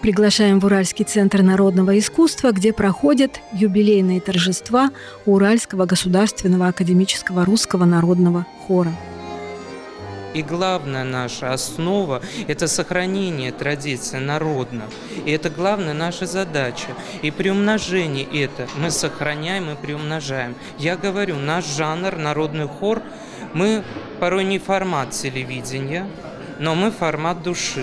приглашаем в Уральский центр народного искусства, где проходят юбилейные торжества Уральского государственного академического русского народного хора. И главная наша основа – это сохранение традиций народных. И это главная наша задача. И при умножении это мы сохраняем и приумножаем. Я говорю, наш жанр, народный хор, мы порой не формат телевидения, но мы формат души.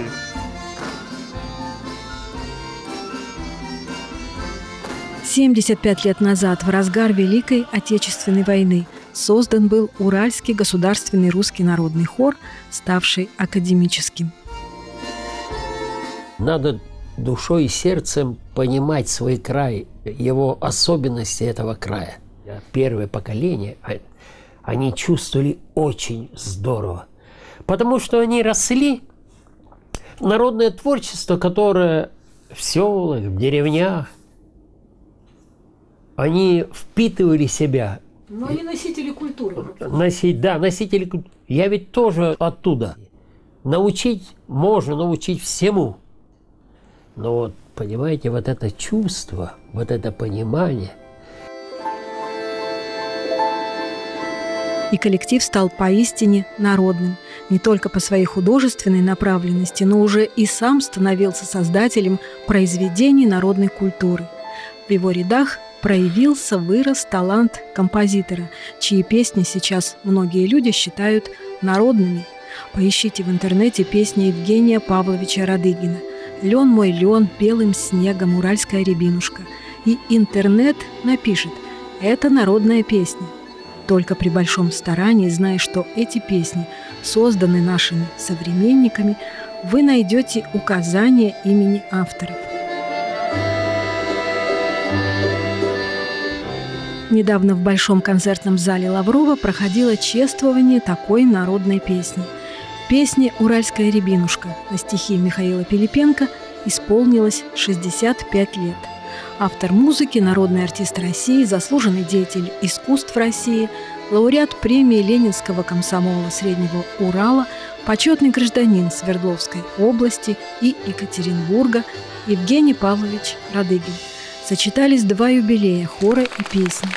75 лет назад, в разгар Великой Отечественной войны, создан был Уральский государственный русский народный хор, ставший академическим. Надо душой и сердцем понимать свой край, его особенности этого края. Первое поколение, они чувствовали очень здорово, потому что они росли. Народное творчество, которое в селах, в деревнях, они впитывали себя. Но они носители культуры. Носители культуры. Я ведь тоже оттуда. Научить можно, научить всему. Но вот, понимаете, вот это чувство, вот это понимание. И коллектив стал поистине народным. Не только по своей художественной направленности, но уже и сам становился создателем произведений народной культуры. В его рядах проявился, вырос талант композитора, чьи песни сейчас многие люди считают народными. Поищите в интернете песни Евгения Павловича Радыгина «Лен мой лен, белым снегом, уральская рябинушка». И интернет напишет «Это народная песня». Только при большом старании, зная, что эти песни созданы нашими современниками, вы найдете указание имени авторов. Недавно в Большом концертном зале Лаврова проходило чествование такой народной песни. Песне «Уральская рябинушка» на стихи Михаила Пилипенко исполнилось 65 лет. Автор музыки, народный артист России, заслуженный деятель искусств России, лауреат премии Ленинского комсомола Среднего Урала, почетный гражданин Свердловской области и Екатеринбурга Евгений Павлович Радыгин. Сочетались два юбилея – хора и песни.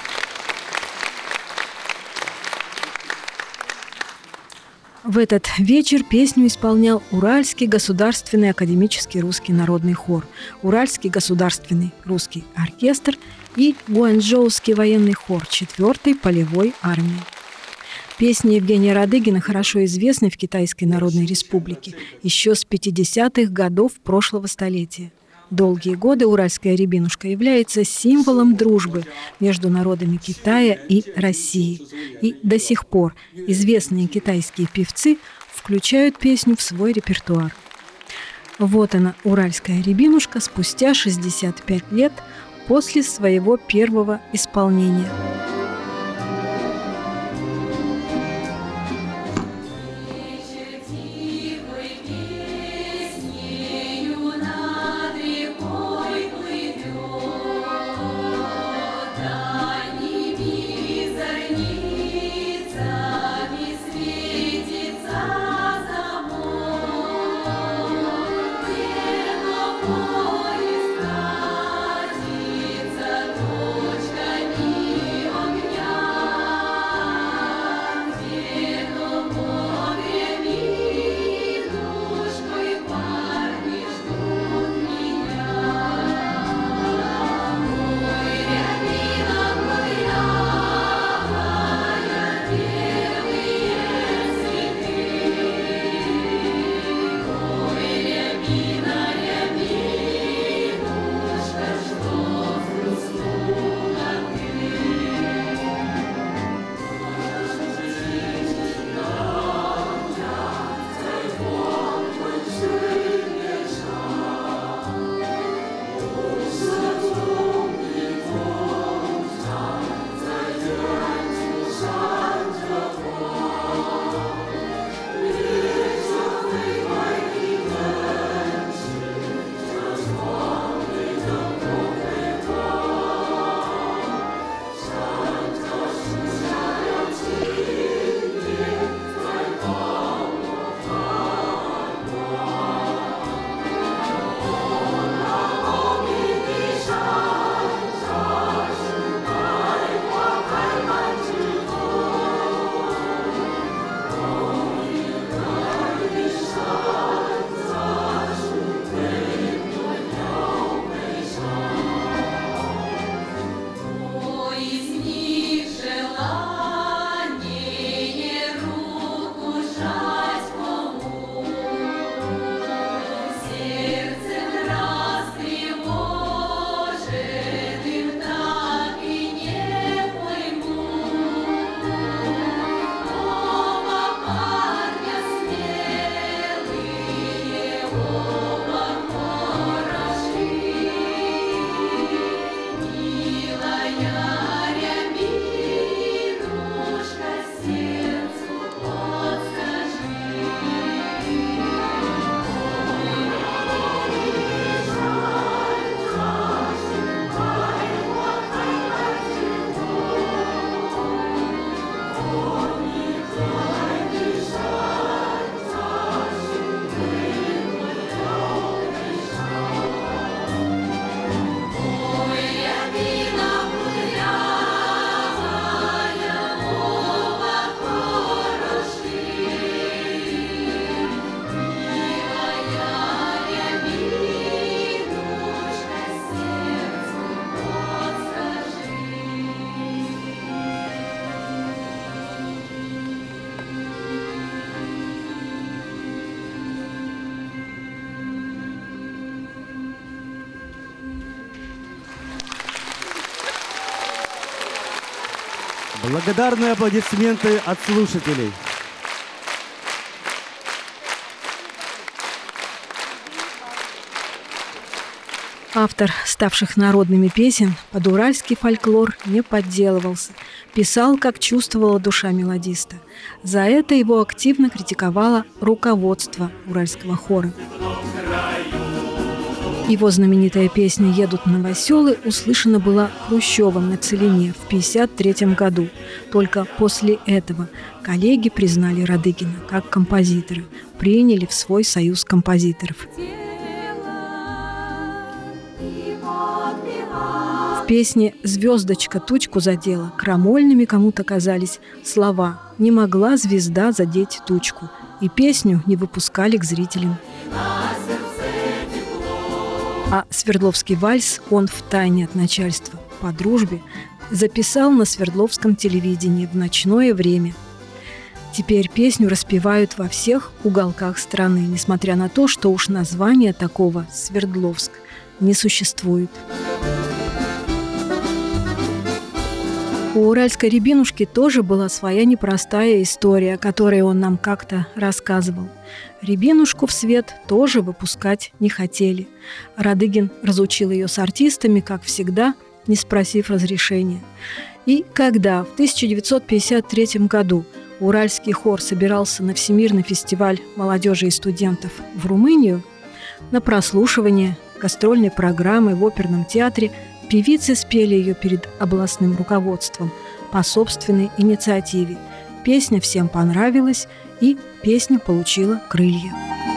В этот вечер песню исполнял Уральский государственный академический русский народный хор, Уральский государственный русский оркестр и Гуанчжоуский военный хор 4-й полевой армии. Песни Евгения Радыгина хорошо известны в Китайской Народной Республике еще с 50-х годов прошлого столетия. Долгие годы уральская рябинушка является символом дружбы между народами Китая и России. И до сих пор известные китайские певцы включают песню в свой репертуар. Вот она, уральская рябинушка, спустя 65 лет после своего первого исполнения. Благодарные аплодисменты от слушателей. Автор ставших народными песен под уральский фольклор не подделывался, писал, как чувствовала душа мелодиста. За это его активно критиковало руководство уральского хора. Его знаменитая песня «Едут новоселы» услышана была Хрущевым на Целине в 1953 году. Только после этого коллеги признали Радыгина как композитора, приняли в свой союз композиторов. В песне «Звездочка тучку задела» крамольными кому-то казались слова «Не могла звезда задеть тучку», и песню не выпускали к зрителям. А Свердловский вальс он втайне от начальства, по дружбе, записал на Свердловском телевидении в ночное время. Теперь песню распевают во всех уголках страны, несмотря на то, что уж названия такого «Свердловск» не существует. У уральской рябинушки тоже была своя непростая история, о которой он нам как-то рассказывал. Рябинушку в свет тоже выпускать не хотели. Радыгин разучил ее с артистами, как всегда, не спросив разрешения. И когда в 1953 году уральский хор собирался на Всемирный фестиваль молодежи и студентов в Румынию, на прослушивание гастрольной программы в оперном театре певицы спели ее перед областным руководством по собственной инициативе. Песня всем понравилась, и песня получила крылья.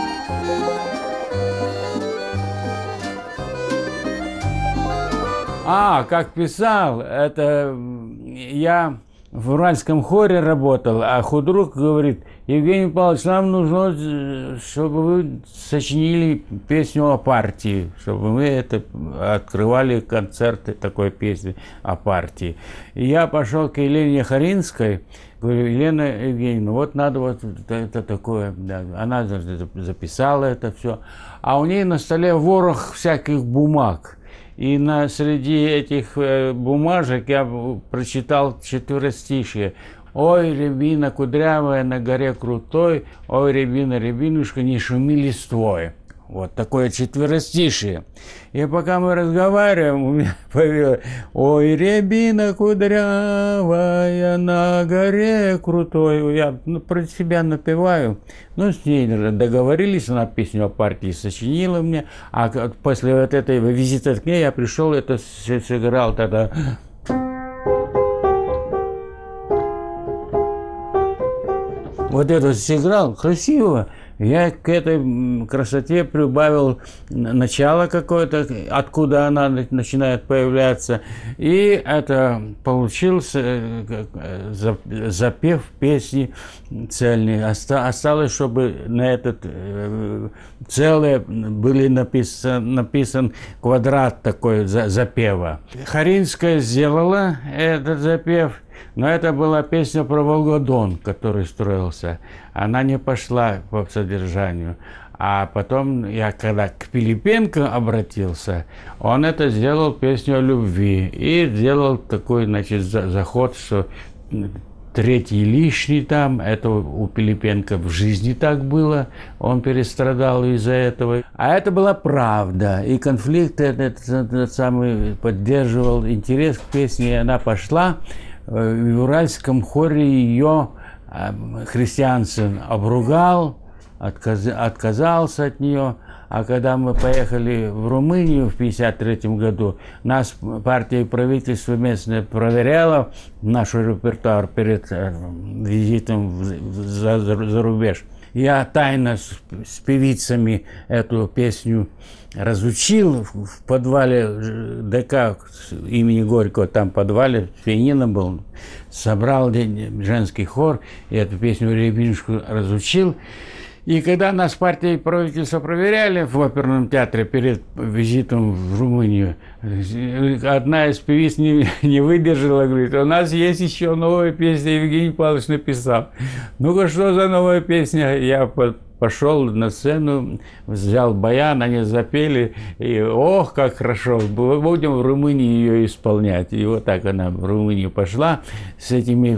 Как писал, это я в уральском хоре работал, а худрук говорит: Евгений Павлович, нам нужно, чтобы вы сочинили песню о партии, чтобы мы это открывали концерты такой песни о партии. И я пошел к Елене Харинской, говорю: Елена Евгеньевна, вот надо вот это такое. Да. Она записала это все, а у нее на столе ворох всяких бумаг. И среди этих бумажек я прочитал четверостишие. Ой, рябина кудрявая на горе крутой, ой, рябина, рябинушка, не шуми листвой. Вот такое четверостишие. И пока мы разговариваем, у меня появилось: ой, рябина кудрявая на горе крутой. Я про себя напеваю. С ней договорились, она песню о партии сочинила мне. А после вот этого визита к ней я пришел, это сыграл тогда. Вот это сыграл красиво. Я к этой красоте прибавил начало какое-то, откуда она начинает появляться. И это получился запев песни цельный. Осталось, чтобы на этот целое были написан квадрат такой запева. Харинская сделала этот запев. Но это была песня про Волгодон, который строился. Она не пошла по содержанию. А потом я, когда к Пилипенко обратился, он это сделал песню о любви. И сделал такой, заход, что третий лишний там. Это у Пилипенко в жизни так было. Он перестрадал из-за этого. А это была правда. И конфликт этот самый поддерживал интерес к песне. И она пошла. В уральском хоре ее Христиансен обругал, отказался от нее. А когда мы поехали в Румынию в 1953 году, нас партия и правительство местное проверяло наш репертуар перед визитом за рубеж. Я тайно с певицами эту песню разучил в подвале ДК имени Горького, там в подвале пианино был, собрал женский хор, и эту песню «Рябинушку» разучил. И когда нас партия и правительство проверяли в оперном театре перед визитом в Румынию, одна из певиц не выдержала, говорит: у нас есть еще новая песня, Евгений Павлович написал. Ну-ка, что за новая песня? Я пошел на сцену, взял баян, они запели, и ох, как хорошо, будем в Румынии ее исполнять. И вот так она в Румынию пошла с этими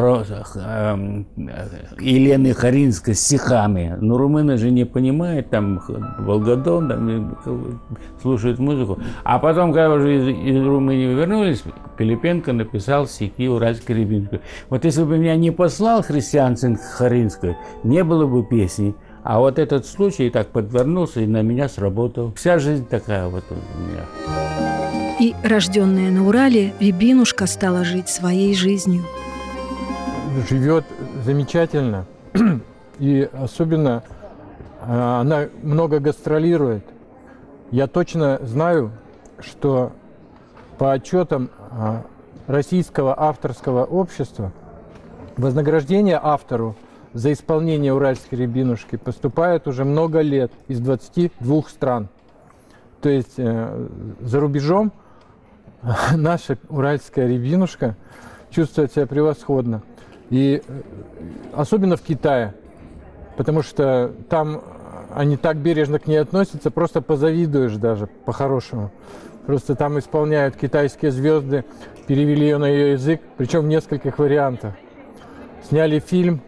Еленой Харинской стихами. Но румыны же не понимают, там Волгодон, там слушают музыку. А потом, когда уже из Румынии вернулись, Пилипенко написал стихи уральской рябинской. Вот если бы меня не послал Христиан Харинской, не было бы песни. А вот этот случай так подвернулся и на меня сработал. Вся жизнь такая вот у меня. И рожденная на Урале, Рябинушка стала жить своей жизнью. Живет замечательно. И особенно она много гастролирует. Я точно знаю, что по отчетам Российского авторского общества вознаграждение автору за исполнение уральской рябинушки поступает уже много лет из 22 стран. То есть за рубежом наша уральская рябинушка чувствует себя превосходно. И особенно в Китае, потому что там они так бережно к ней относятся, просто позавидуешь даже по-хорошему. Просто там исполняют китайские звезды, перевели ее на ее язык, причем в нескольких вариантах. Сняли фильм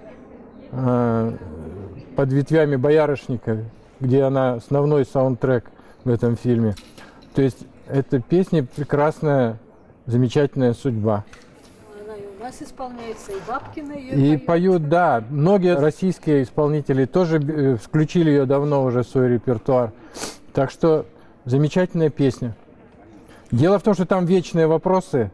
«Под ветвями боярышника», где она основной саундтрек в этом фильме. То есть эта песня прекрасная, замечательная судьба. Она и у нас исполняется, и Бабкина ее И поют, да. Многие российские исполнители тоже включили ее давно уже в свой репертуар. Так что замечательная песня. Дело в том, что там вечные вопросы,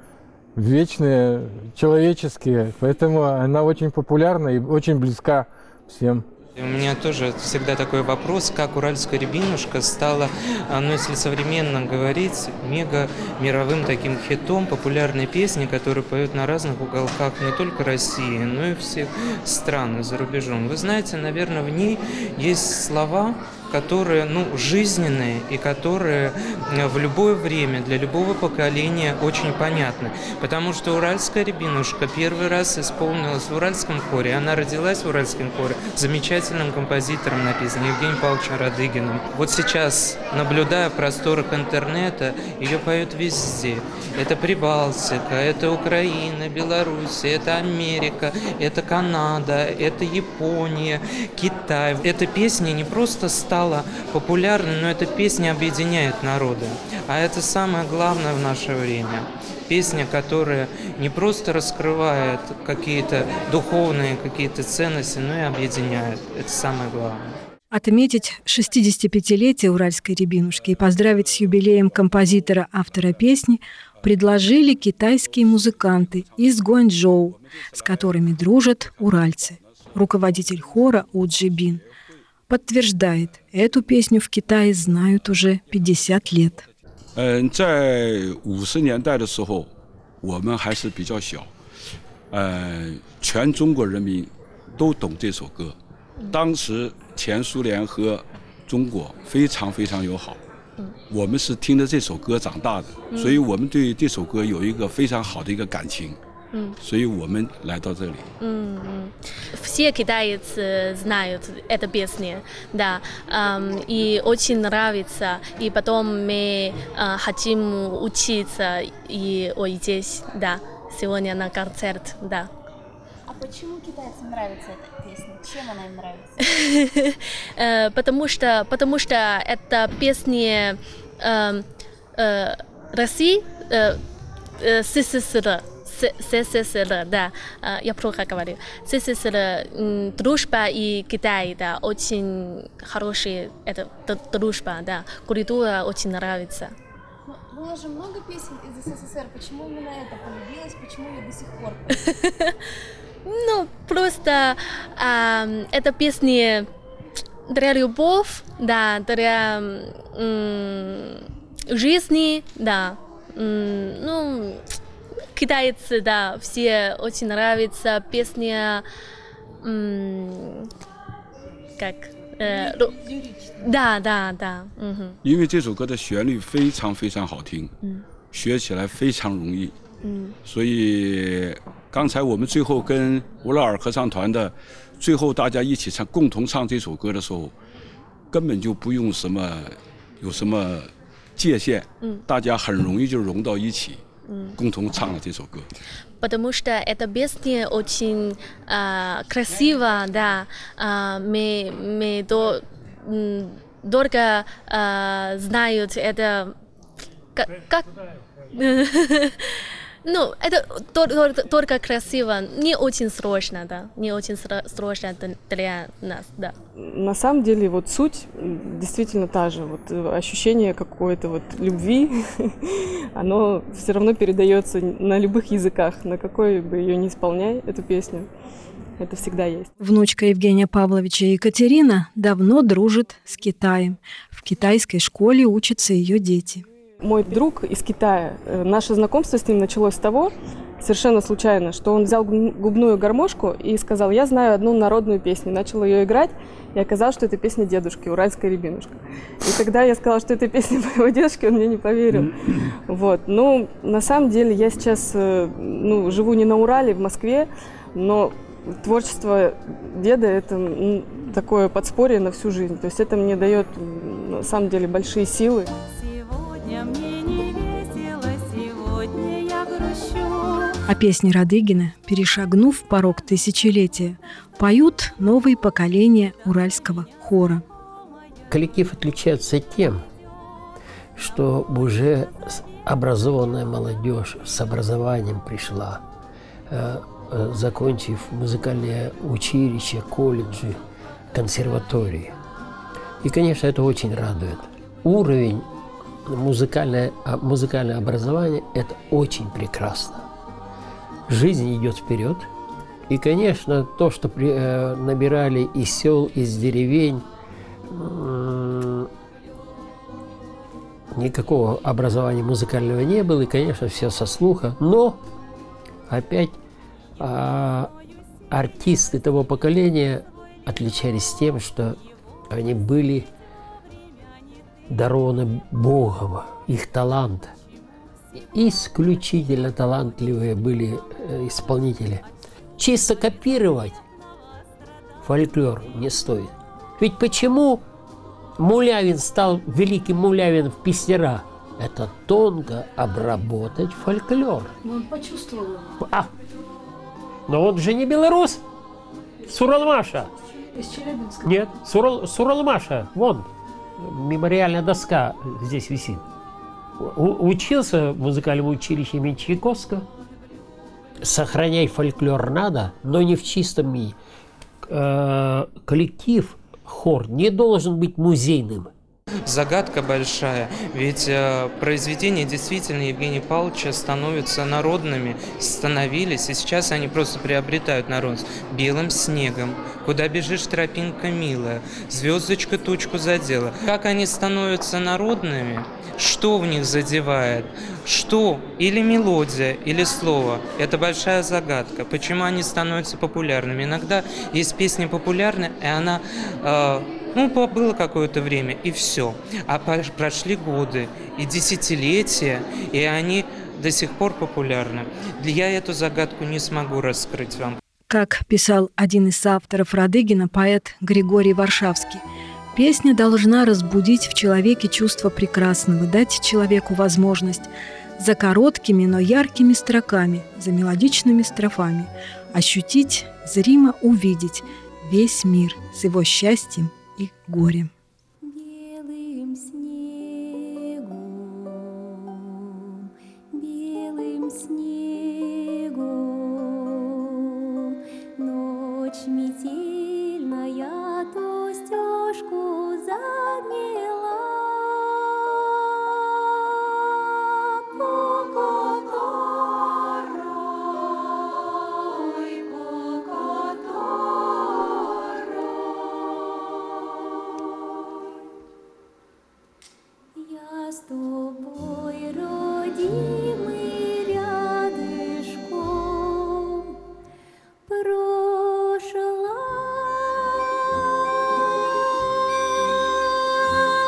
вечные, человеческие, поэтому она очень популярна и очень близка всем. У меня тоже всегда такой вопрос, как уральская рябинушка стала, ну если современно говорить, мега-мировым таким хитом, популярной песни, которые поют на разных уголках не только России, но и всех стран за рубежом. Вы знаете, наверное, в ней есть слова, которые, жизненные и которые в любое время, для любого поколения очень понятны. Потому что уральская рябинушка первый раз исполнилась в уральском хоре. Она родилась в уральском хоре замечательным композитором написано, Евгением Павловичем Радыгиным. Вот сейчас, наблюдая в просторах интернета, ее поют везде. Это Прибалтика, это Украина, Беларусь, это Америка, это Канада, это Япония, Китай. Эта песня не просто стала популярной, но эта песня объединяет народы. А это самое главное в наше время. Песня, которая не просто раскрывает какие-то духовные какие-то ценности, но и объединяет. Это самое главное. Отметить 65-летие уральской рябинушки и поздравить с юбилеем композитора, автора песни предложили китайские музыканты из Гуанчжоу, с которыми дружат уральцы. Руководитель хора У Джибин подтверждает, эту песню в Китае знают уже 50 лет. 在50年代的时候，我们还是比较小，全中国人民都懂这首歌。当时前苏联和中国非常非常友好，我们是听着这首歌长大的，所以我们对这首歌有一个非常好的一个感情。所以我们来到这里。 Все китайцы знают эту песню, да, и очень нравится. И потом мы хотим учиться и здесь, да, сегодня на концерт, да. А почему китайцам нравится эта песня? Чем она им нравится? Потому что это песня России, СССР, да, я плохо говорю. СССР, дружба и Китай, да, очень хорошая это дружба, да, культура очень нравится. Было же много песен из СССР, почему именно это полюбилось, почему ее до сих пор поют? Ну, просто эта песня для любовь, да, для жизни, да, ну, китайцы, да, все очень нравится песня, как, да. 因为这首歌的旋律非常非常好听，学起来非常容易， 所以刚才我们最后跟乌拉尔合唱团的最后大家一起共同唱这首歌的时候，根本就不用有什么界限，大家很容易就融到一起，共同唱了这首歌。 Потому что эта песня очень красиво, да, мы дорого знают это, как ну, это только красиво, не очень сложно, да, не очень сложно для нас, да. На самом деле, вот суть действительно та же, вот ощущение какой-то вот любви, оно все равно передается на любых языках, на какой бы ее ни исполняй, эту песню, это всегда есть. Внучка Евгения Павловича Екатерина давно дружит с Китаем. В китайской школе учатся ее дети. Мой друг из Китая, наше знакомство с ним началось с того, совершенно случайно, что он взял губную гармошку и сказал: я знаю одну народную песню, начал ее играть, и оказалось, что это песня дедушки, «Уральская рябинушка». И когда я сказала, что это песня моего дедушки, он мне не поверил. Вот. Ну, на самом деле, я сейчас живу не на Урале, в Москве, но творчество деда – это такое подспорье на всю жизнь. То есть это мне дает, на самом деле, большие силы. А песни Радыгина, перешагнув порог тысячелетия, поют новые поколения уральского хора. Коллектив отличается тем, что уже образованная молодежь с образованием пришла, закончив музыкальное училище, колледжи, консерватории. И, конечно, это очень радует. Уровень музыкальное образование – это очень прекрасно. Жизнь идет вперед. И, конечно, то, что набирали из сел, из деревень, никакого образования музыкального не было. И, конечно, все со слуха. Но опять артисты того поколения отличались тем, что они были дарованы Богом, их талант. Исключительно талантливые были исполнители. Чисто копировать фольклор не стоит. Ведь почему Мулявин стал великим Мулявин в песнярах? Это тонко обработать фольклор. Он почувствовал. Но он же не белорус. Суралмаша. Из Челябинска. Нет, Суралмаша. Вон, мемориальная доска здесь висит. Учился в музыкальном училище имени Чайковского. Сохранять фольклор надо, но не в чистом виде. Коллектив, хор не должен быть музейным. Загадка большая, ведь произведения действительно Евгения Павловича становятся народными, становились, и сейчас они просто приобретают народность. «Белым снегом», «Куда бежишь, тропинка милая», «Звездочка тучку задела». Как они становятся народными, что в них задевает, что или мелодия, или слово, это большая загадка. Почему они становятся популярными? Иногда есть песня популярная, и она... было какое-то время, и все. А прошли годы и десятилетия, и они до сих пор популярны. Я эту загадку не смогу раскрыть вам. Как писал один из авторов Радыгина, поэт Григорий Варшавский, песня должна разбудить в человеке чувство прекрасного, дать человеку возможность за короткими, но яркими строками, за мелодичными строфами ощутить, зримо увидеть весь мир с его счастьем и горем. Белым снегом, белым снегом, ночь метельная то стежку замела. С тобой, родимый, рядышком прошла.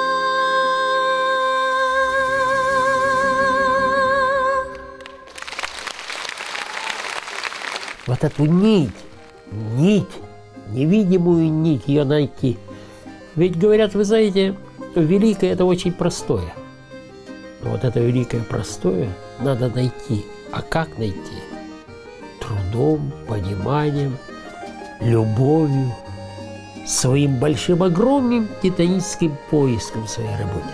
вот эту нить, невидимую нить ее найти. Ведь говорят, вы знаете, великое – это очень простое. Но вот это великое простое надо найти. А как найти? Трудом, пониманием, любовью, своим большим, огромным титаническим поиском в своей работе.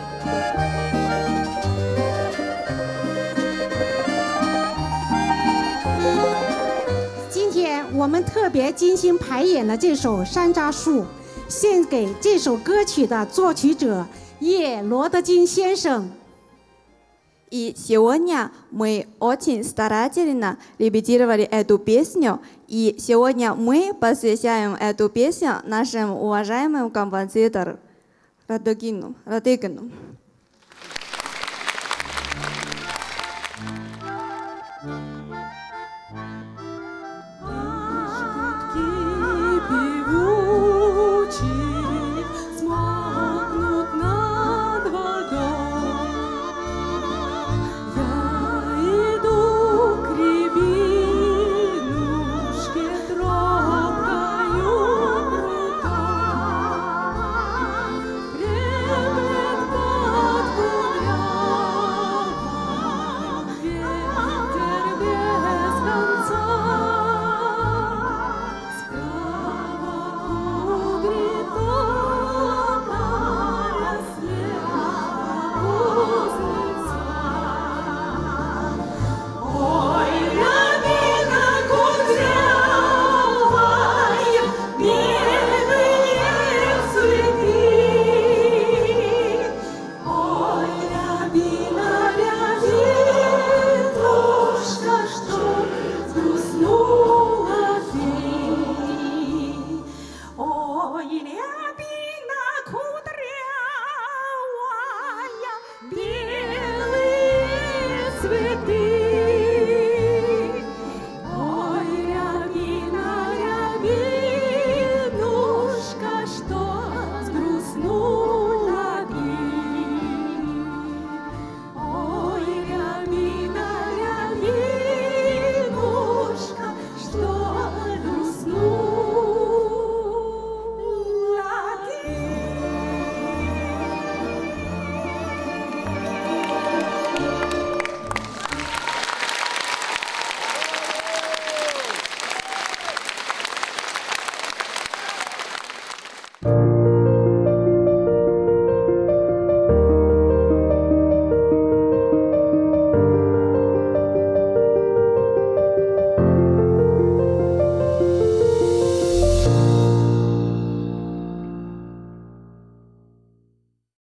我们特别精心排演了这首《山楂树》，献给这首歌曲的作曲者叶罗德金先生。 И сегодня мы очень старательно репетировали эту песню, и сегодня мы посвящаем эту песню нашим уважаемым композиторам Радыгину.